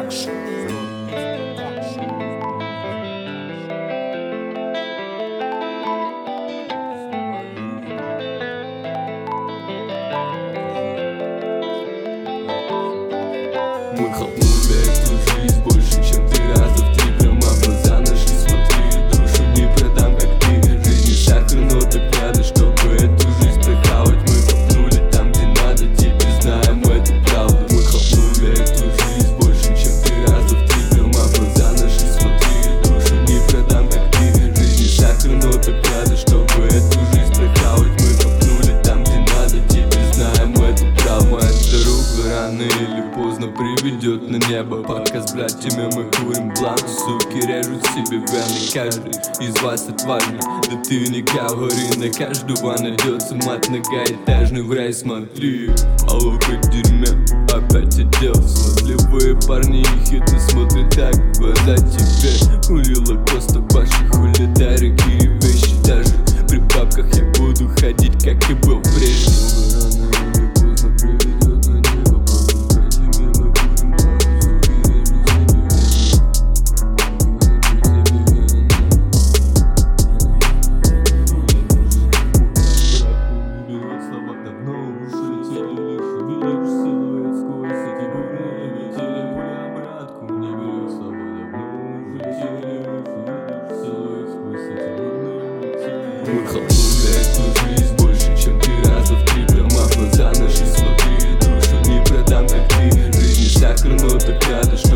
Мы хлопнули эту жизнь больше, чем ты раза в 3. Прямо в глаза наши смотри, душу не продам, как ты. Жизнь не сахар, но так надо, чтобы эту жизнь прохавать. Мы хлопнули там, где надо, теперь знаем эту правду. Мы хлопнули эту жизнь больше, чем ты раза в 3. Прямо в глаза наши смотри, душу не продам, как ты. Жизнь не сахар, но так надо, чтобы эту жизнь прохавать. Мы хлопнули там, где надо, теперь знаем эту правду. Моя дорога рано или поздно приведет на небо. Пока с братьями мы курим бланк, суки режут себе вены. Каждый из вас отважный, да ты не говори. На каждого найдется мат, многоэтажный в рай смотри. А локоть в дерьме, опять отдел. Смазливые парни ехидно смотрят так в глаза тебе. Хули лакоста, баши, хули дарики и вещи. Даже при бабках я буду ходить, как и был прежде. Мы хлопнули эту жизнь больше, чем ты раза в 3. Прямо в глаза наши смотри, душу не продам, как ты. Жизнь не сахар, но так надо,